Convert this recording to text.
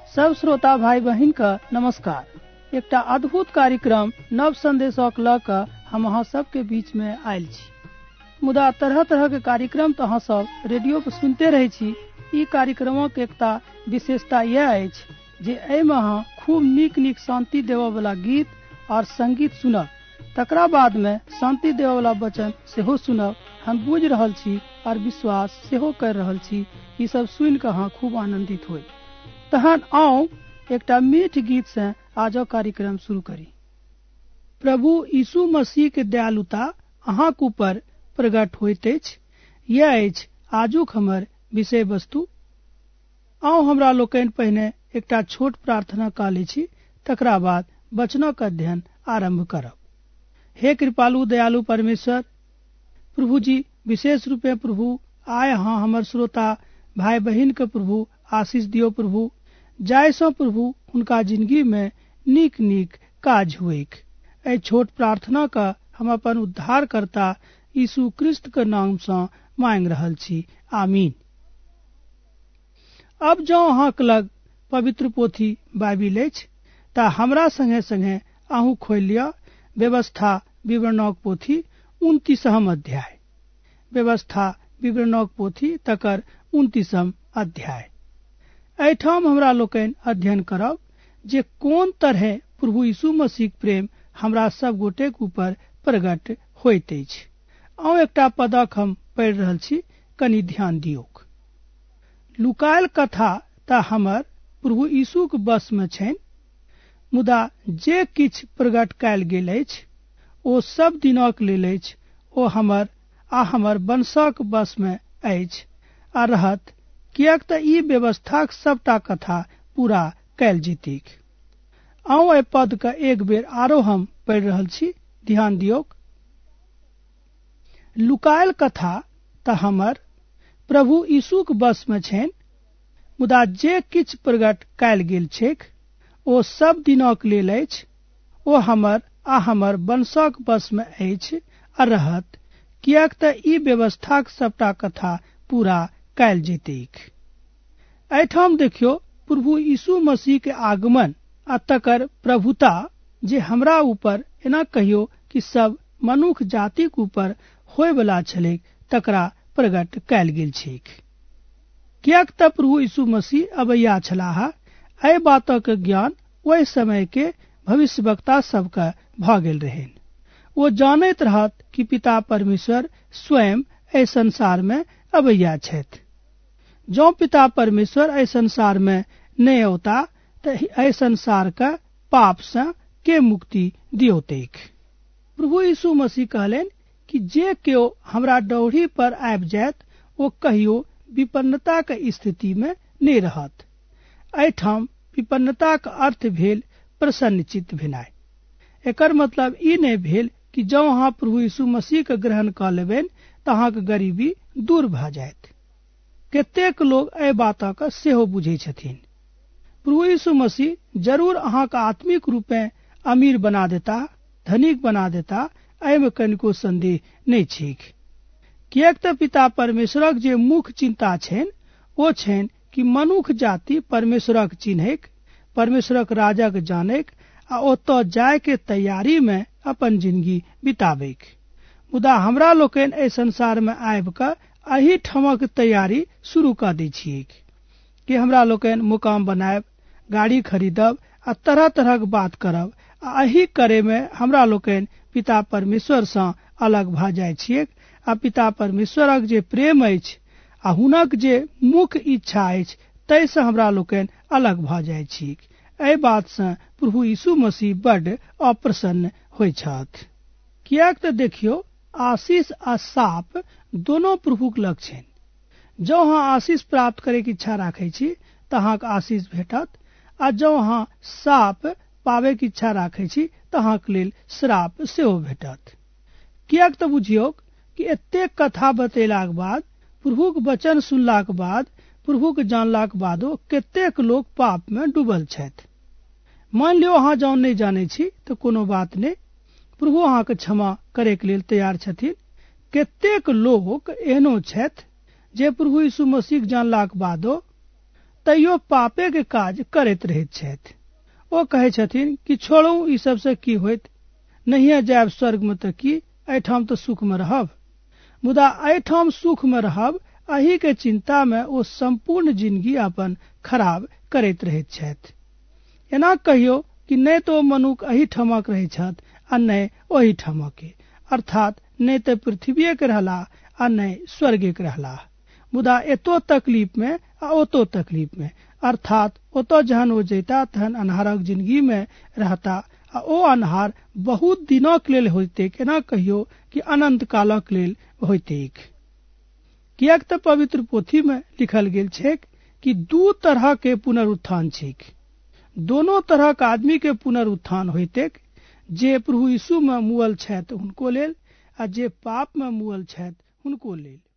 सब श्रोता भाई बहिन का नमस्कार। एकटा अद्भुत कार्यक्रम नव संदेशक ल क हम अहाँ सबके बीच में आयल छी। मुदा तरह तरह के कार्यक्रम तो अहाँ सब रेडियो पर सुनते रहे छी। ई कार्यक्रमक एकटा विशेषता यह अछि जे एहिमे अहाँ खूब नीक नीक शांति देवय वाला गीत और संगीत सुनब, तकरा बाद में शांति देवय वाला वचन सेहो सुनब। हम बुझ रहल छी और विश्वास सेहो कर रहल छी ई सब सुन के अहाँ खूब आनंदित होय। तहन आओ एकटा मीठ गीत से आजो कार्यक्रम शुरू करी। प्रभु यीशु मसीह के दयालुता अहाँक ऊपर प्रकट होइत अछि, यह अछि आजुक हमर विषय वस्तु। आओ हमरा लोकनि पहिने एकटा छोट प्रार्थना कऽ लै छी, तकरा बाद वचनक अध्ययन आरंभ करब। हे कृपालु दयालु परमेश्वर, प्रभु जी विशेष रूपे प्रभु आय अहाँ हमर श्रोता भाई बहिन के प्रभु आशीष दियो प्रभु, जायसँ प्रभु हुनका जिंदगी में नीक नीक काज हुएक। एहि छोट प्रार्थना का हम अपन उद्धारकर्ता यीशु क्रिस्त के नाम से मांग रहल छी, आमीन। अब जो अहाँक लग पवित्र पोथी बाइबिल अछि ता हमरा संगे संगे अहूँ खोलि लिअ व्यवस्था विवरणक पोथी 29 अध्याय। व्यवस्था विवरणक पोथी तकर 29 अध्याय। एहिठाम हमरा लोकनि अध्ययन करब जे कोन तरहे प्रभु यीशु मसीह प्रेम हमरा सब गोटे के ऊपर प्रकट होइत अछि। आओ एकटा पदक हम पढ़ि रहल छी, कनि ध्यान दियौक। लुकायल कथा ता हमर प्रभु यीशु के बस में छनि, मुदा जे किछ प्रकट कयल गेल अछि ओ सब दिनक लेल अछि। ओ हमर वंशक बस में अछि आ रहत, कियाक तऽ ई व्यवस्थाक सबटा कथा पूरा कयल जेतैक। आओ एहि पद के एक बेर आरो हम पढ़ि रहल छी, ध्यान दियौक। लुकायल कथा तऽ हमर प्रभु यीशु के बस में छनि, मुदा जे किछ प्रकट कयल गेल छैक ओ सब दिनक लेल अछि। ओ हमर वंशक बस में अछि आ रहत, कियाक तऽ ई व्यवस्थाक सबटा कथा पूरा कयल जेतैक। एहिठाम देखियो प्रभु यीशु मसीह के आगमन आ तकर प्रभुता जे हमरा ऊपर एना कहियो कि सब मनुष्य जाति के ऊपर होय वाला छलैक तकरा प्रकट कयल गेल छैक। कियाक तऽ प्रभु यीशु मसीह अबैया छलाह। एहि बातक ज्ञान ओहि समय के भविष्यवक्ता सबके भ गेल रहनि। ओ जानैत रहत कि पिता परमेश्वर स्वयं एहि संसार में अबैया छथि। जो पिता परमेश्वर एहि संसार में नहीं औता तो एहि संसार के पाप से के मुक्ति दियौतैक। प्रभु यीशु मसीह कहलनि कि जे केओ हमरा डौरी पर आबि जायत ओ कहियो विपन्नता के स्थिति में नहीं रहत। एहिठाम विपन्नता के अर्थ भेल प्रसन्नचित्त भेनाइ। एकर मतलब ई नहीं भेल कि जँ अहाँ प्रभु यीशु मसीह के ग्रहण कऽ लेबनि तऽ अहाँके गरीबी दूर भऽ जायत। कतेक लोग एहि बातक सेहो बुझै छथिन। प्रभु यीशु मसीह जरूर अहाँके आत्मिक रूपे अमीर बना देता, धनिक बना देता, एहिमे कनिको संदेह नहीं छैक। कियाक तऽ पिता परमेश्वरक जे मुख्य चिंता छनि ओ छनि कि मनुष्य जाति परमेश्वरक चिन्हैक, परमेश्वरक राजक जानैक आ ओतऽ जाय के तैयारी में अपन जिंदगी बिताबैक। मुदा हमरा लोकनि एहि संसार में आबि कऽ एही ठमक तैयारी शुरू कऽ दै छियै कि हमरा लोकनि मुकाम बनायब, गाड़ी खरीदब आ तरह तरहक बात करब आ एही करे में हमरा लोकनि पिता परमेश्वर सँ अलग भऽ जाइ छियै आ पिता परमेश्वरक जे प्रेम अछि आ हुनक जे मुख्य इच्छा अछि ताहिसँ हमरा लोकनि अलग भऽ जाइ छियै। एहि बात से प्रभु यीशु मसीह बड्ड अप्रसन्न होइ छथि। कियाक तऽ देखियो आशीष आ शाप दोनों प्रभु के लग छनि। जँ अहाँ आशीष प्राप्त करे के इच्छा राखै छी तऽ अहाँके आशीष भेटत, आ जँ अहाँ शाप पाबै के इच्छा राखै छी तऽ अहाँके लेल श्राप सेहो भेटत। कियाक तऽ बुझियौ कि एतेक कथा बतेलाक बाद, प्रभु के वचन सुनलाक बाद, प्रभु के जानलाक बादो कतेक लोग पाप में डूबल छथि। मान लियो अहाँ जँ नहीं जानै छी तऽ कोनो बात नहीं, प्रभु अहाँके क्षमा करे के लेल तैयार छथिन। कतेक लोग एहनो छथि जे प्रभु यीशु मसीह जानलाक बादो तैयो पापे के काज करैत रहैत छथि। ओ कहै छथिन कि छोड़ू ई सबसे की होइत, नहिये जायब स्वर्ग में तऽ की, एहिठाम तऽ सुख में रहब। मुदा एहिठाम सुख में रहब एही के चिंता में ओ संपूर्ण जिंदगी अपन खराब करैत रहैत छथि। एना कहियो कि नहि तो मनुख एही ठमक रहै छथि आ नहि ओही ठमक के, अर्थात नहि तऽ पृथ्वीए के रहलाह आ नहि स्वर्गे के रहलाह। मुदा एतो तकलीफ में आ ओतो तकलीफ में, अर्थात ओतो जहन ओ जैता तहन अन्हारक जिंदगी में रहता आ ओ अन्हार बहुत दिनक लेल होइते, केना कहियो कि अनंत कालक लेल होइतेक। कियाक तऽ पवित्र पोथी में लिखल गेल छैक कि दू तरह के पुनरुत्थान छैक। दोनों तरह के आदमी के पुनरुत्थान होइतेक, जे प्रभु यीशु में मुअल छथि हुनको लेल आ जे पाप में मुअल छथि हुनको लेल।